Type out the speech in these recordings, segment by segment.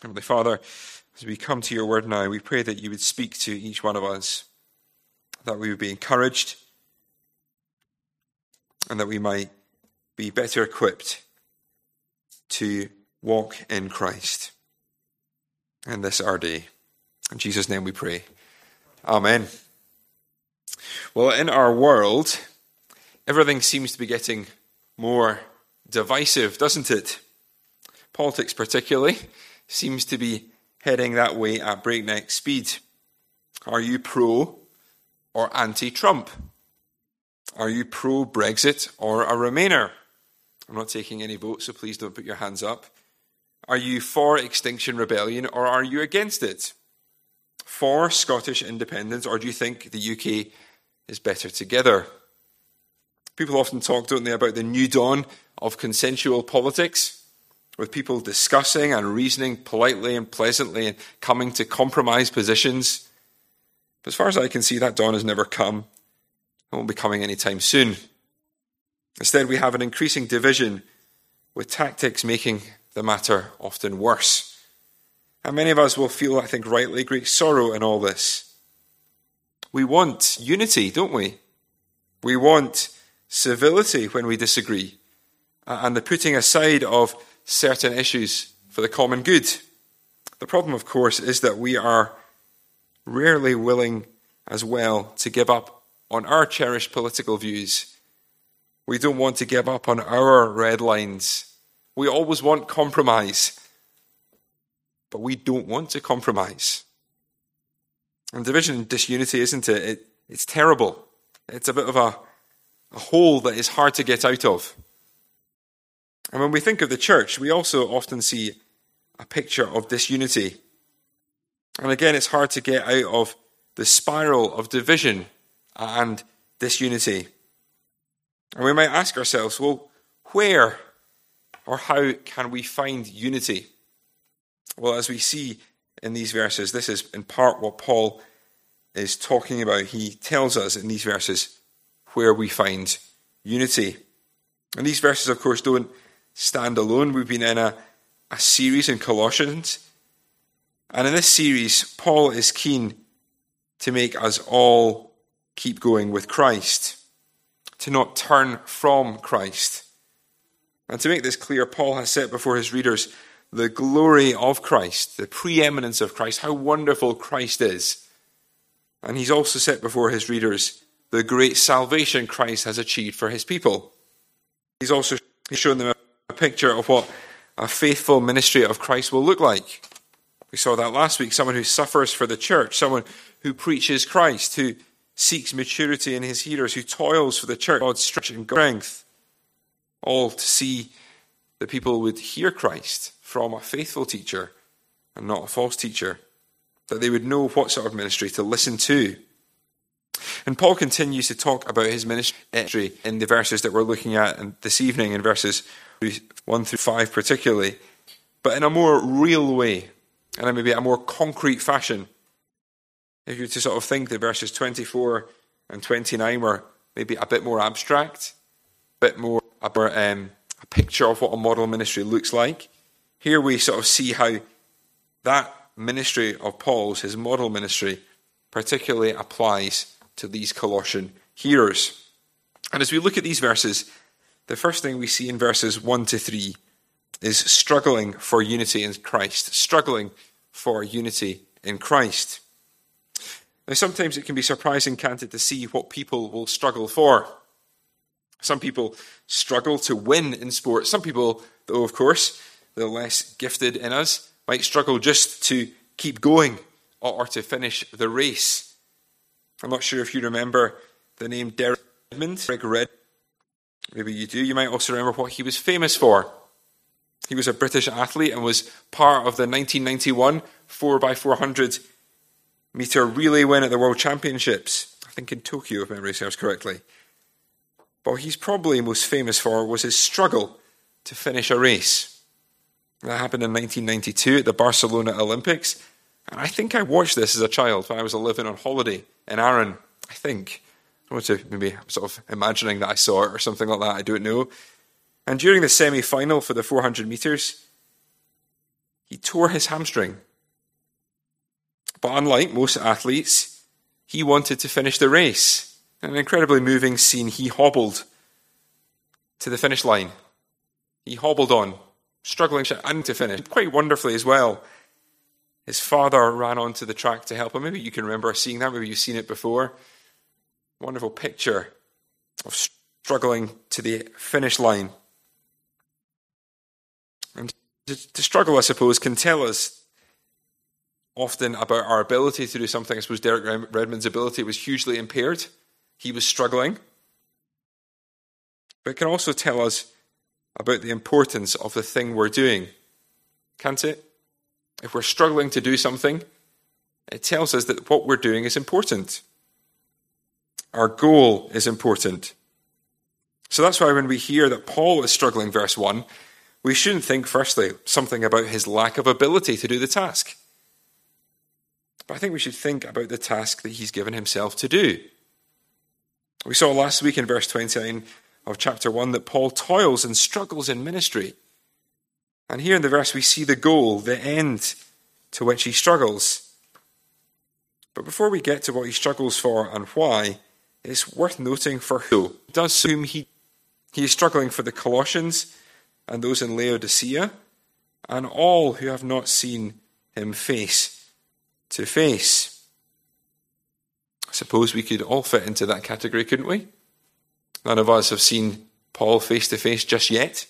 Heavenly Father, as we come to your word now, we pray that you would speak to each one of us, that we would be encouraged, and that we might be better equipped to walk in Christ in this our day. In Jesus' name we pray. Amen. Well, in our world, everything seems to be getting more divisive, doesn't it? Politics particularly seems to be heading that way at breakneck speed. Are you pro or anti-Trump? Are you pro-Brexit or a Remainer? I'm not taking any votes, so please don't put your hands up. Are you for Extinction Rebellion or are you against it? For Scottish independence, or do you think the UK is better together? People often talk, don't they, about the new dawn of consensual politics, with people discussing and reasoning politely and pleasantly and coming to compromise positions. But as far as I can see, that dawn has never come. It won't be coming anytime soon. Instead, we have an increasing division, with tactics making the matter often worse. And many of us will feel, I think rightly, great sorrow in all this. We want unity, don't we? We want civility when we disagree, and the putting aside of certain issues for the common good. The problem, of course, is that we are rarely willing as well to give up on our cherished political views. We don't want to give up on our red lines. We always want compromise, but we don't want to compromise. And division and disunity, isn't it? It's terrible. It's a bit of a hole that is hard to get out of. And when we think of the church, we also often see a picture of disunity. And again, it's hard to get out of the spiral of division and disunity. And we might ask ourselves, well, where or how can we find unity? Well, as we see in these verses, this is in part what Paul is talking about. He tells us in these verses where we find unity. And these verses, of course, don't stand alone. We've been in a series in Colossians. And in this series, Paul is keen to make us all keep going with Christ, to not turn from Christ. And to make this clear, Paul has set before his readers the glory of Christ, the preeminence of Christ, how wonderful Christ is. And he's also set before his readers the great salvation Christ has achieved for his people. He's also shown them a picture of what a faithful ministry of Christ will look like. We saw that last week, someone who suffers for the church, someone who preaches Christ, who seeks maturity in his hearers, who toils for the church, God's strength, all to see that people would hear Christ from a faithful teacher and not a false teacher, that they would know what sort of ministry to listen to. And Paul continues to talk about his ministry in the verses that we're looking at this evening, in verses 1 through 5 particularly, but in a more real way, and in maybe a more concrete fashion. If you were to sort of think that verses 24 and 29 were maybe a bit more abstract, a bit more a picture of what a model ministry looks like, here we sort of see how that ministry of Paul's, his model ministry, particularly applies to these Colossian hearers. And as we look at these verses, the first thing we see in verses 1 to 3 is struggling for unity in Christ, struggling for unity in Christ. Now, sometimes it can be surprising, can't it, to see what people will struggle for. Some people struggle to win in sport. Some people, though, of course, the less gifted in us, might struggle just to keep going or to finish the race. I'm not sure if you remember the name Derek Redmond. Maybe you do. You might also remember what he was famous for. He was a British athlete and was part of the 1991 4x400 meter relay win at the World Championships. I think in Tokyo, if memory serves correctly. But what he's probably most famous for was his struggle to finish a race. That happened in 1992 at the Barcelona Olympics. And I think I watched this as a child when I was living on holiday in Arran, I think. I want to maybe sort of imagining that I saw it or something like that, I don't know. And during the semi-final for the 400 metres, he tore his hamstring. But unlike most athletes, he wanted to finish the race. An incredibly moving scene. He hobbled to the finish line. He hobbled on, struggling and to finish. Quite wonderfully as well. His father ran onto the track to help him. Maybe you can remember seeing that. Maybe you've seen it before. Wonderful picture of struggling to the finish line. And to struggle, I suppose, can tell us often about our ability to do something. I suppose Derek Redmond's ability was hugely impaired. He was struggling. But it can also tell us about the importance of the thing we're doing, can't it? If we're struggling to do something, it tells us that what we're doing is important. Our goal is important. So that's why when we hear that Paul is struggling, verse 1, we shouldn't think, firstly, something about his lack of ability to do the task. But I think we should think about the task that he's given himself to do. We saw last week in verse 29 of chapter 1 that Paul toils and struggles in ministry. And here in the verse we see the goal, the end to which he struggles. But before we get to what he struggles for and why, it's worth noting for who does whom he is struggling for the Colossians and those in Laodicea and all who have not seen him face to face. I suppose we could all fit into that category, couldn't we? None of us have seen Paul face to face just yet.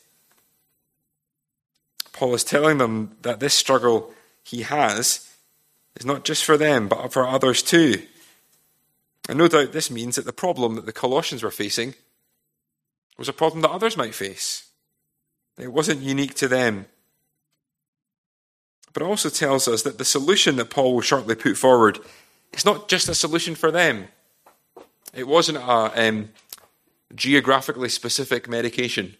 Paul is telling them that this struggle he has is not just for them, but for others too. And no doubt this means that the problem that the Colossians were facing was a problem that others might face. It wasn't unique to them. But it also tells us that the solution that Paul will shortly put forward is not just a solution for them. It wasn't a geographically specific medication.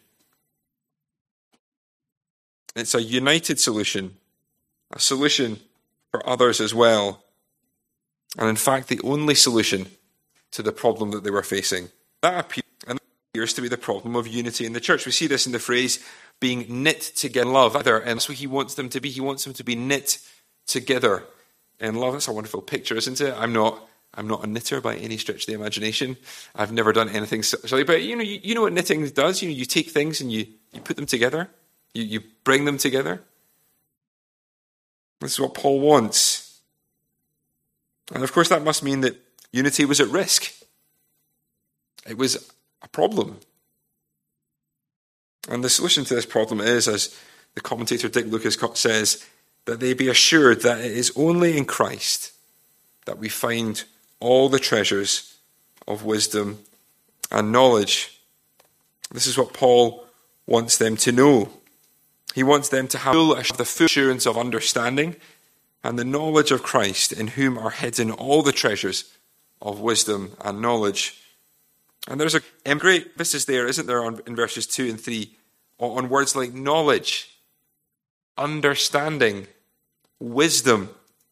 It's a united solution, a solution for others as well. And in fact, the only solution to the problem that they were facing. That appears to be the problem of unity in the church. We see this in the phrase, being knit together in love. And that's what he wants them to be. He wants them to be knit together in love. That's a wonderful picture, isn't it? I'm not a knitter by any stretch of the imagination. I've never done anything silly. But you know what knitting does? You take things and you put them together. You bring them together. This is what Paul wants. And of course that must mean that unity was at risk. It was a problem. And the solution to this problem is, as the commentator Dick Lucas says, that they be assured that it is only in Christ that we find all the treasures of wisdom and knowledge. This is what Paul wants them to know. He wants them to have the full assurance of understanding and the knowledge of Christ, in whom are hidden all the treasures of wisdom and knowledge. And there's a great emphasis there, isn't there, in verses 2 and 3, on words like knowledge, understanding, wisdom.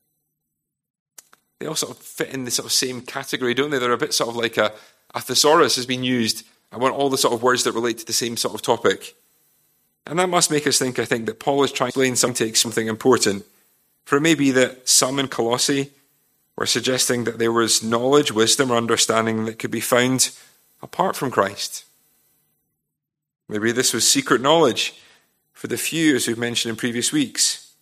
They all sort of fit in the sort of same category, don't they? They're a bit sort of like a thesaurus has been used. I want all the sort of words that relate to the same sort of topic. And that must make us think, I think, that Paul is trying to explain something important. For it may be that some in Colossae were suggesting that there was knowledge, wisdom, or understanding that could be found apart from Christ. Maybe this was secret knowledge for the few, as we've mentioned in previous weeks.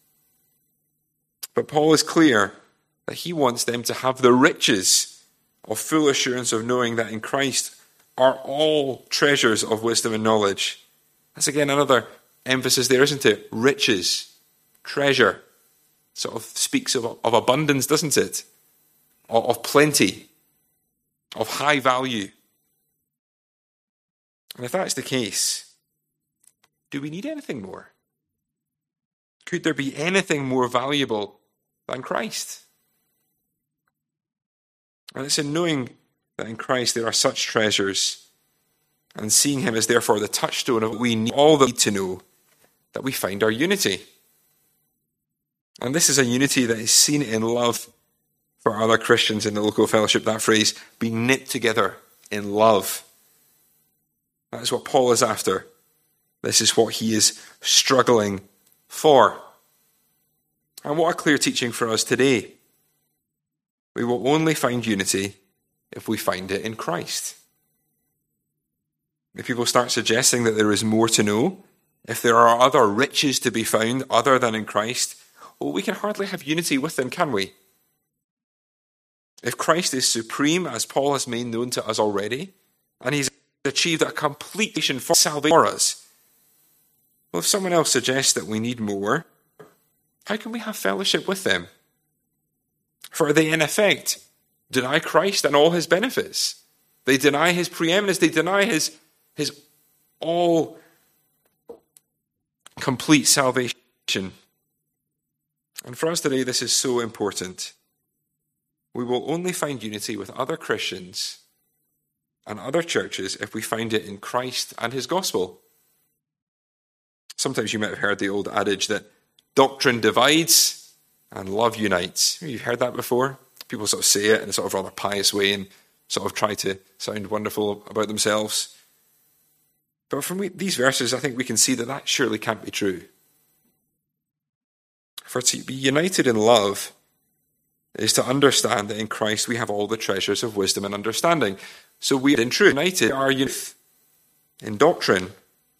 But Paul is clear that he wants them to have the riches of full assurance of knowing that in Christ are all treasures of wisdom and knowledge. That's again another emphasis there, isn't it? Riches, treasure, sort of speaks of abundance, doesn't it? Of plenty, of high value. And if that's the case, do we need anything more? Could there be anything more valuable than Christ? And it's in knowing that in Christ there are such treasures, and seeing him as therefore the touchstone of what we need, all that we need to know, that we find our unity. And this is a unity that is seen in love for other Christians in the local fellowship. That phrase, being knit together in love. That is what Paul is after. This is what he is struggling for. And what a clear teaching for us today. We will only find unity if we find it in Christ. If people start suggesting that there is more to know, if there are other riches to be found other than in Christ, well, we can hardly have unity with them, can we? If Christ is supreme, as Paul has made known to us already, and he's achieved a completion for salvation for us, well, if someone else suggests that we need more, how can we have fellowship with them? For they, in effect, deny Christ and all his benefits. They deny his preeminence. They deny his all complete salvation. And for us today, this is so important. We will only find unity with other Christians and other churches if we find it in Christ and his gospel. Sometimes you might have heard the old adage that doctrine divides and love unites. You've heard that before? People sort of say it in a sort of rather pious way and sort of try to sound wonderful about themselves. But from these verses, I think we can see that that surely can't be true. For to be united in love is to understand that in Christ we have all the treasures of wisdom and understanding. So we in truth united our youth in doctrine.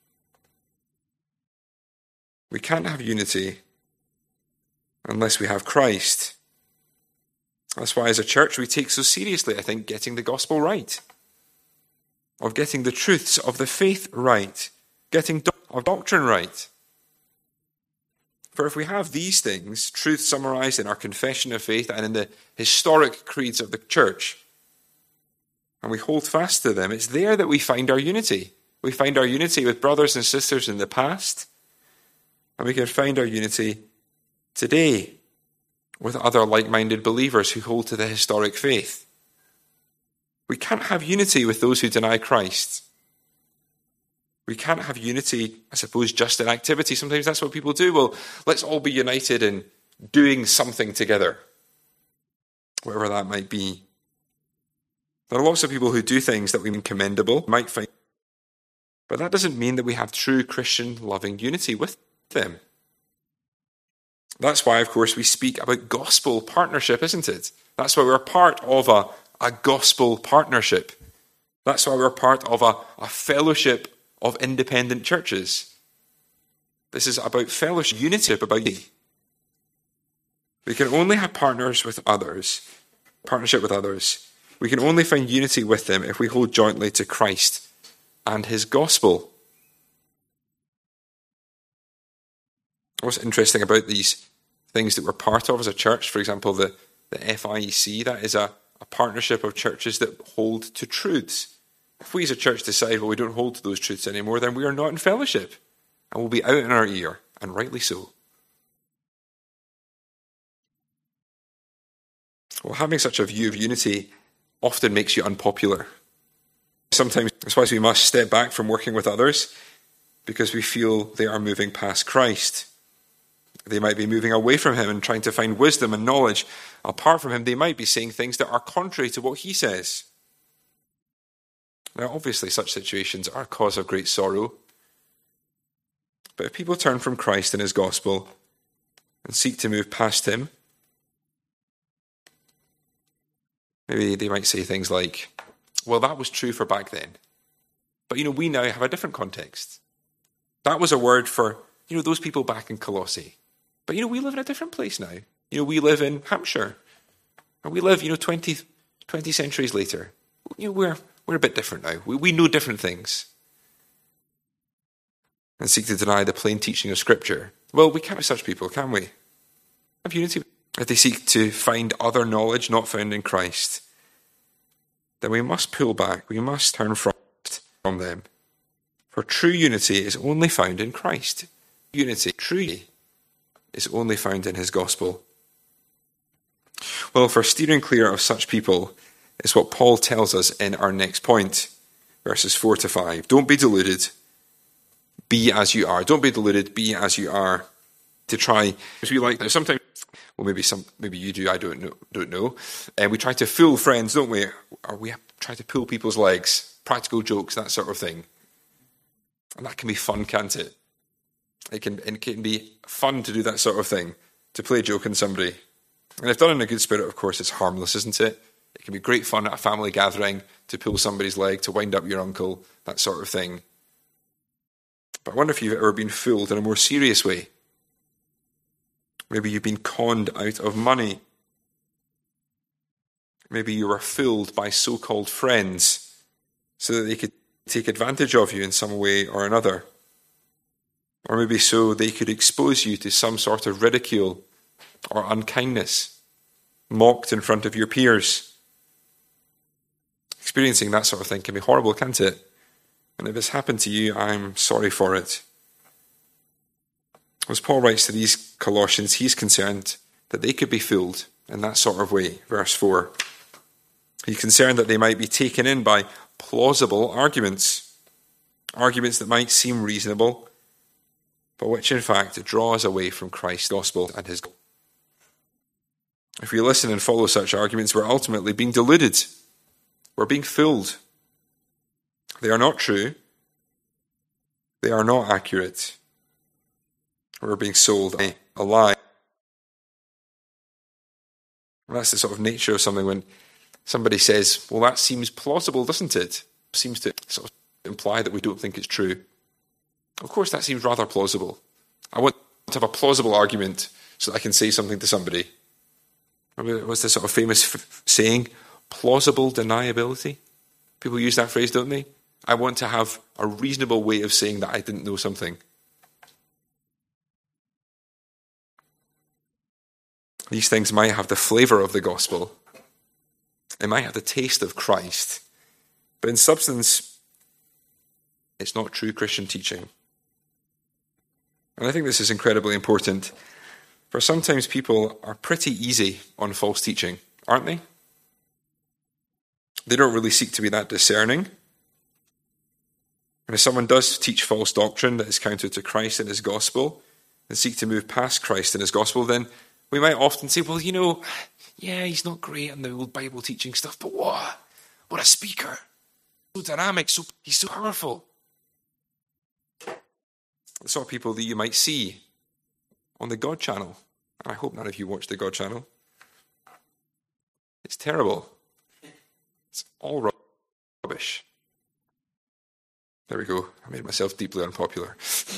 We can't have unity unless we have Christ. That's why as a church we take so seriously, I think, getting the gospel right, of getting the truths of the faith right, getting our doctrine right. For if we have these things, truth summarized in our confession of faith and in the historic creeds of the church, and we hold fast to them, it's there that we find our unity. We find our unity with brothers and sisters in the past, and we can find our unity today with other like-minded believers who hold to the historic faith. We can't have unity with those who deny Christ. We can't have unity, I suppose, just in activity. Sometimes that's what people do. Well, let's all be united in doing something together, whatever that might be. There are lots of people who do things that we mean commendable, might find, but that doesn't mean that we have true Christian loving unity with them. That's why, of course, we speak about gospel partnership, isn't it? That's why we're part of a gospel partnership. That's why we're part of a fellowship of independent churches. This is about fellowship, unity, about unity. We can only have partnership with others. We can only find unity with them if we hold jointly to Christ and his gospel. What's interesting about these things that we're part of as a church, for example, the FIEC, that is a partnership of churches that hold to truths. If we as a church decide, well, we don't hold to those truths anymore, then we are not in fellowship and we'll be out in our ear, and rightly so. Well, having such a view of unity often makes you unpopular. Sometimes that's why we must step back from working with others because we feel they are moving past Christ. They might be moving away from him and trying to find wisdom and knowledge. Apart from him, they might be saying things that are contrary to what he says. Now, obviously, such situations are a cause of great sorrow. But if people turn from Christ and his gospel and seek to move past him, maybe they might say things like, well, that was true for back then. But, we now have a different context. That was a word for, those people back in Colossae. But, we live in a different place now. We live in Hampshire. And we live, 20 centuries later. We're a bit different now. We know different things. And seek to deny the plain teaching of Scripture. Well, we can't be such people, can we? Have unity. If they seek to find other knowledge not found in Christ, then we must pull back. We must turn from them. For true unity is only found in Christ. Unity, truly, is only found in his gospel. Well, for steering clear of such people is what Paul tells us in our next point, verses 4 to 5. Don't be deluded. Be as you are. Don't be deluded. Be as you are. To try, as we like, sometimes, well, maybe you do. I don't know. And we try to fool friends, don't we? Or we try to pull people's legs, practical jokes, that sort of thing. And that can be fun, can't it? It can be fun to do that sort of thing, to play a joke on somebody. And if done in a good spirit, of course, it's harmless, isn't it? It can be great fun at a family gathering to pull somebody's leg, to wind up your uncle, that sort of thing. But I wonder if you've ever been fooled in a more serious way. Maybe you've been conned out of money. Maybe you were fooled by so-called friends so that they could take advantage of you in some way or another. Or maybe so they could expose you to some sort of ridicule or unkindness, mocked in front of your peers. Experiencing that sort of thing can be horrible, can't it? And if it's happened to you, I'm sorry for it. As Paul writes to these Colossians, he's concerned that they could be fooled in that sort of way. Verse 4. He's concerned that they might be taken in by plausible arguments that might seem reasonable, but which in fact draw us away from Christ's gospel and his goal. If we listen and follow such arguments, we're ultimately being deluded. We're being fooled. They are not true. They are not accurate. We're being sold a lie. And that's the sort of nature of something when somebody says, well, that seems plausible, doesn't it? Seems to sort of imply that we don't think it's true. Of course, that seems rather plausible. I want to have a plausible argument so that I can say something to somebody. What's the sort of famous saying? Plausible deniability. People use that phrase, don't they? I want to have a reasonable way of saying that I didn't know something. These things might have the flavour of the gospel. They might have the taste of Christ. But in substance, it's not true Christian teaching. And I think this is incredibly important. For sometimes people are pretty easy on false teaching, aren't they? They don't really seek to be that discerning. And if someone does teach false doctrine that is counter to Christ and his gospel, and seek to move past Christ and his gospel, then we might often say, well, yeah, he's not great on the old Bible teaching stuff, but what a speaker. So dynamic, he's so powerful. The sort of people that you might see on the God channel. And I hope none of you watch the God channel. It's terrible. It's all rubbish. There we go. I made myself deeply unpopular.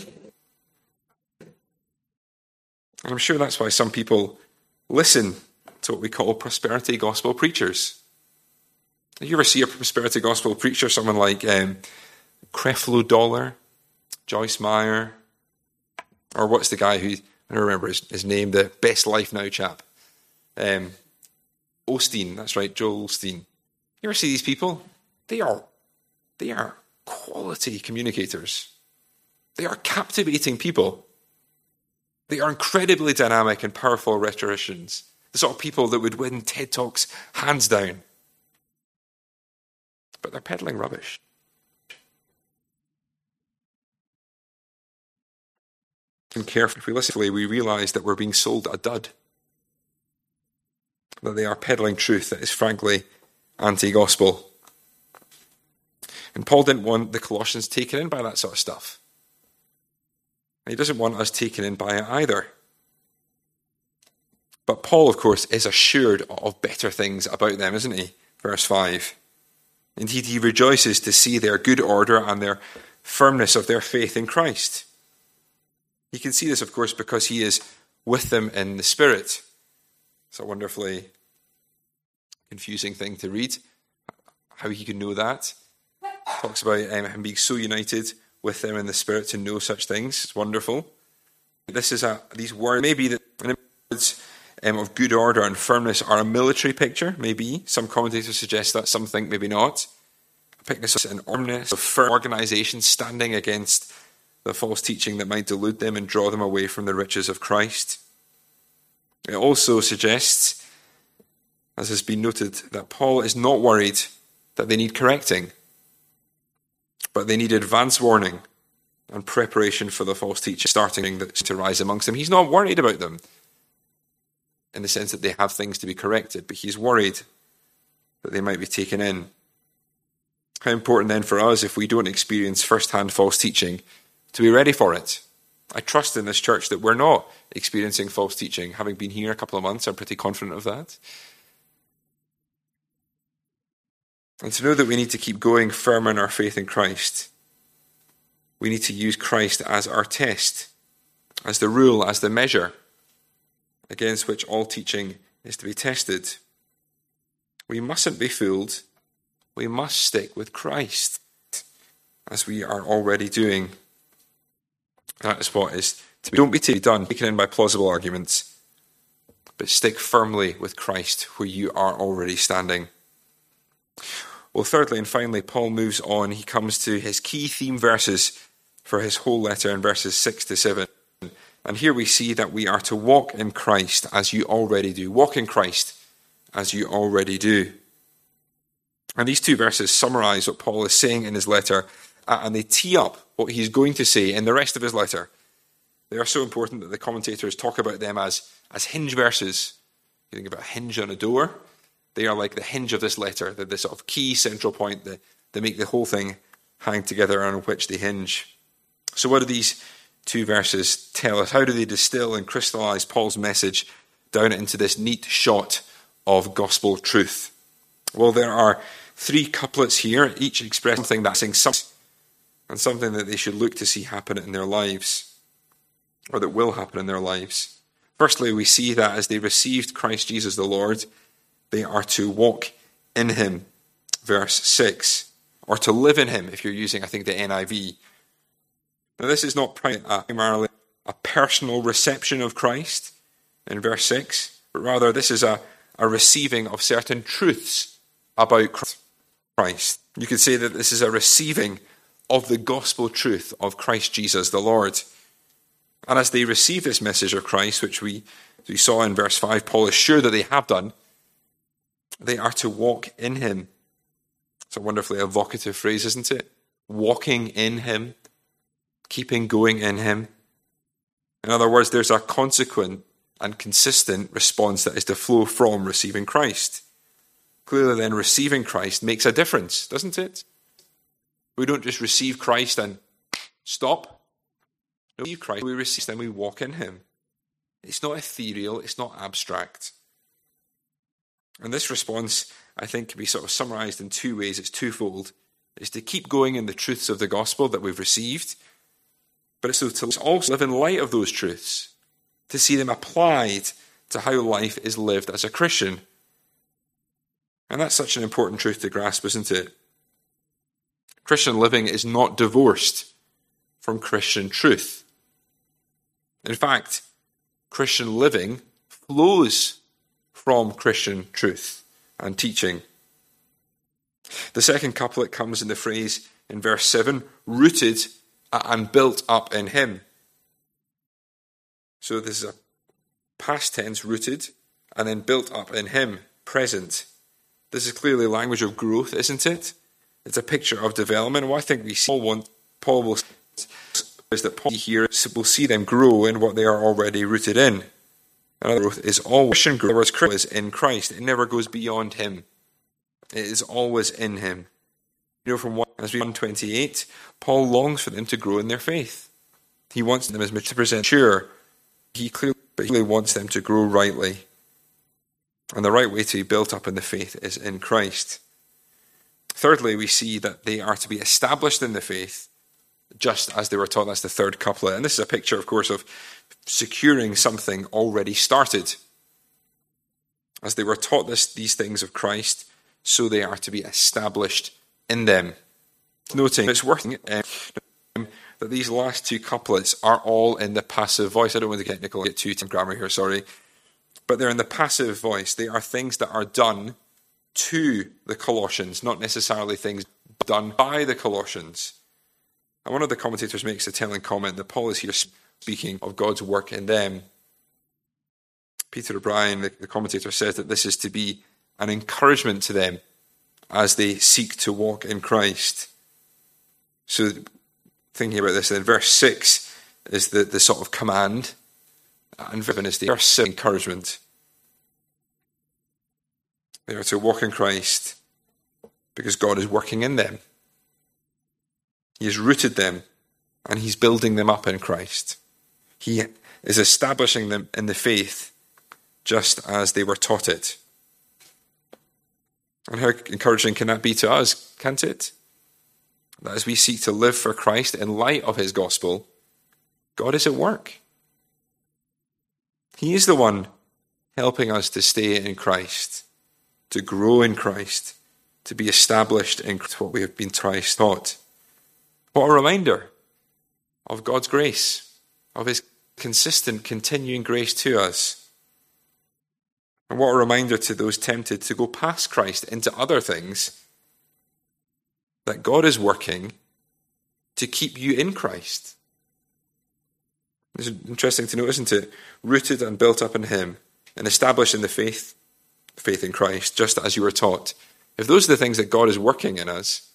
And I'm sure that's why some people listen to what we call prosperity gospel preachers. You ever see a prosperity gospel preacher, someone like Creflo Dollar, Joyce Meyer, or what's the guy who, I don't remember his name, the Best Life Now chap. Osteen, that's right, Joel Osteen. You ever see these people? They are quality communicators. They are captivating people. They are incredibly dynamic and powerful rhetoricians. The sort of people that would win TED Talks hands down. But they're peddling rubbish. And carefully, if we listen carefully, we realise that we're being sold a dud. That they are peddling truth that is frankly anti-gospel. And Paul didn't want the Colossians taken in by that sort of stuff. And he doesn't want us taken in by it either. But Paul, of course, is assured of better things about them, isn't he? Verse 5. Indeed, he rejoices to see their good order and their firmness of their faith in Christ. He can see this, of course, because he is with them in the Spirit. It's a wonderfully confusing thing to read, how he can know that. Talks about him being so united with them in the Spirit to know such things. It's wonderful. This is these words, maybe the words of good order and firmness are a military picture, maybe. Some commentators suggest that, some think maybe not. A picture of an firmness, of firm organisation standing against the false teaching that might delude them and draw them away from the riches of Christ. It also suggests, as has been noted, that Paul is not worried that they need correcting, but they need advance warning and preparation for the false teaching starting to rise amongst them. He's not worried about them in the sense that they have things to be corrected, but he's worried that they might be taken in. How important then for us, if we don't experience first-hand false teaching, to be ready for it, I trust in this church that we're not experiencing false teaching. Having been here a couple of months, I'm pretty confident of that. And to know that we need to keep going firm in our faith in Christ, we need to use Christ as our test, as the rule, as the measure against which all teaching is to be tested. We mustn't be fooled. We must stick with Christ, as we are already doing. That is what is to be. Don't be taken in by plausible arguments, but stick firmly with Christ where you are already standing. Well, thirdly and finally, Paul moves on. He comes to his key theme verses for his whole letter in verses 6 to 7. And here we see that we are to walk in Christ as you already do. Walk in Christ as you already do. And these two verses summarize what Paul is saying in his letter, and they tee up what he's going to say in the rest of his letter. They are so important that the commentators talk about them as hinge verses. You think about a hinge on a door. They are like the hinge of this letter, the sort of key central point that they make the whole thing hang together on which they hinge. So what do these two verses tell us? How do they distill and crystallize Paul's message down into this neat shot of gospel truth? Well, there are 3 couplets here, each express something that's saying something, and something that they should look to see happen in their lives, or that will happen in their lives. Firstly, we see that as they received Christ Jesus the Lord, they are to walk in him, verse 6, or to live in him, if you're using, I think, the NIV. Now, this is not primarily a personal reception of Christ in verse 6, but rather this is a receiving of certain truths about Christ. You could say that this is a receiving of the gospel truth of Christ Jesus the Lord. And as they receive this message of Christ, which we saw in verse 5, Paul is sure that they have done, they are to walk in him. It's a wonderfully evocative phrase, isn't it? Walking in him, keeping going in him. In other words, there's a consequent and consistent response that is to flow from receiving Christ. Clearly then, receiving Christ makes a difference, doesn't it? We don't just receive Christ and stop. No, we receive Christ, we receive, then we walk in him. It's not ethereal, it's not abstract. And this response, I think, can be sort of summarized in 2 ways. It's twofold. It's to keep going in the truths of the gospel that we've received, but it's to also live in light of those truths, to see them applied to how life is lived as a Christian. And that's such an important truth to grasp, isn't it? Christian living is not divorced from Christian truth. In fact, Christian living flows from Christian truth and teaching. The second couplet comes in the phrase in verse 7, rooted and built up in him. So this is a past tense, rooted, and then built up in him, present. This is clearly language of growth, isn't it? It's a picture of development. What I think we see Paul will is that Paul here will see them grow in what they are already rooted in. Another growth is always Christian growth. Whereas Christ is in Christ. It never goes beyond him. It is always in him. You know, from 1:28, Paul longs for them to grow in their faith. He wants them as mature. He clearly wants them to grow rightly. And the right way to be built up in the faith is in Christ. Thirdly, we see that they are to be established in the faith just as they were taught. That's the third couplet. And this is a picture, of course, of securing something already started. As they were taught these things of Christ, so they are to be established in them. Noting it's worth that these last 2 couplets are all in the passive voice. I don't want to get too grammar here, sorry. But they're in the passive voice. They are things that are done to the Colossians, not necessarily things done by the Colossians. And one of the commentators makes a telling comment that Paul is here speaking of God's work in them. Peter O'Brien, the commentator, says that this is to be an encouragement to them as they seek to walk in Christ. So thinking about this, then verse 6 is the sort of command, and verse 7 is the verse encouragement. They are to walk in Christ because God is working in them. He has rooted them and he's building them up in Christ. He is establishing them in the faith just as they were taught it. And how encouraging can that be to us, can't it? That as we seek to live for Christ in light of his gospel, God is at work. He is the one helping us to stay in Christ, to grow in Christ, to be established in what we have been taught. What a reminder of God's grace, of his consistent, continuing grace to us. And what a reminder to those tempted to go past Christ into other things, that God is working to keep you in Christ. It's interesting to note, isn't it? Rooted and built up in him and established in the faith in Christ, just as you were taught. If those are the things that God is working in us,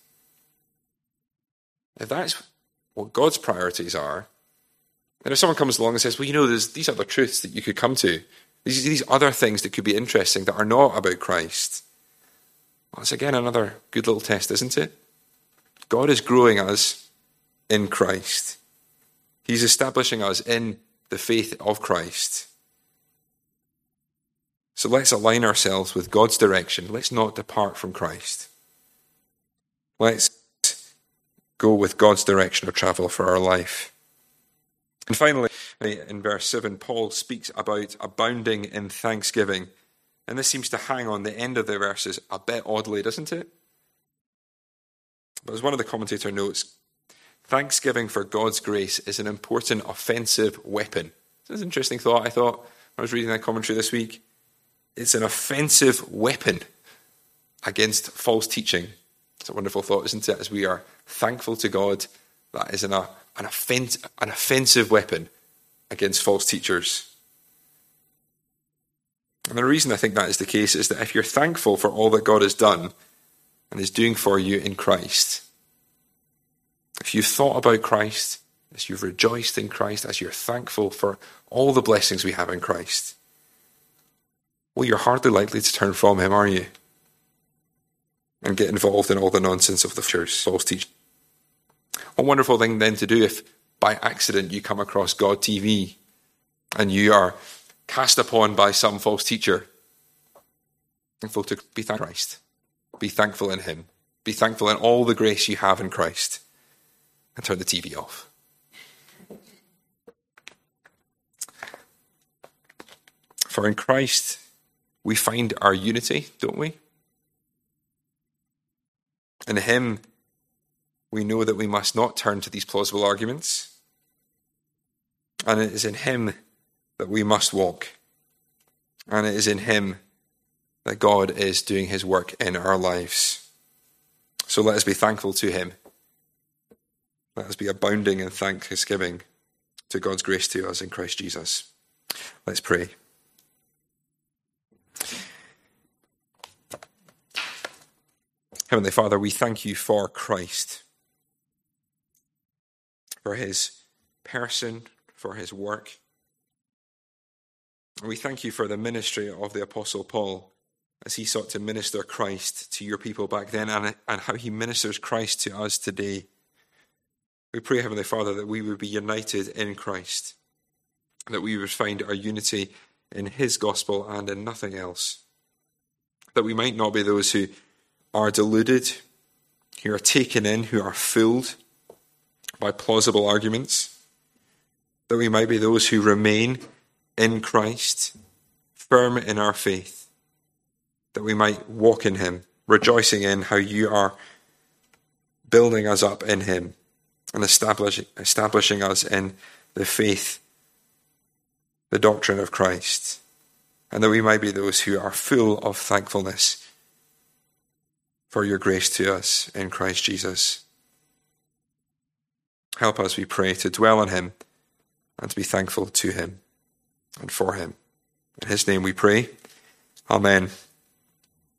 if that's what God's priorities are, then if someone comes along and says, well, there's these other truths that you could come to, these other things that could be interesting that are not about Christ, well, it's again another good little test, isn't it? God is growing us in Christ. He's establishing us in the faith of Christ. So let's align ourselves with God's direction. Let's not depart from Christ. Let's go with God's direction of travel for our life. And finally, in verse 7, Paul speaks about abounding in thanksgiving. And this seems to hang on the end of the verses a bit oddly, doesn't it? But as one of the commentator notes, thanksgiving for God's grace is an important offensive weapon. That's an interesting thought, I thought, when I was reading that commentary this week. It's an offensive weapon against false teaching. It's a wonderful thought, isn't it? As we are thankful to God, that is an offensive weapon against false teachers. And the reason I think that is the case is that if you're thankful for all that God has done and is doing for you in Christ, if you've thought about Christ, as you've rejoiced in Christ, as you're thankful for all the blessings we have in Christ, well, you're hardly likely to turn from him, are you? And get involved in all the nonsense of the church, false teaching. A wonderful thing then to do if by accident you come across God TV and you are cast upon by some false teacher. Thankful to be thankful in Christ. Be thankful in him. Be thankful in all the grace you have in Christ. And turn the TV off. For in Christ we find our unity, don't we? In him we know that we must not turn to these plausible arguments. And it is in him that we must walk. And it is in him that God is doing his work in our lives. So let us be thankful to him. Let us be abounding in thanksgiving to God's grace to us in Christ Jesus. Let's pray. Heavenly Father, we thank you for Christ, for his person, for his work. And we thank you for the ministry of the Apostle Paul as he sought to minister Christ to your people back then and how he ministers Christ to us today. We pray, Heavenly Father, that we would be united in Christ, that we would find our unity in his gospel and in nothing else, that we might not be those who are deluded, who are taken in, who are fooled by plausible arguments, that we might be those who remain in Christ, firm in our faith, that we might walk in him, rejoicing in how you are building us up in him and establishing us in the faith, the doctrine of Christ, and that we might be those who are full of thankfulness for your grace to us in Christ Jesus. Help us, we pray, to dwell on him and to be thankful to him and for him. In his name we pray. Amen.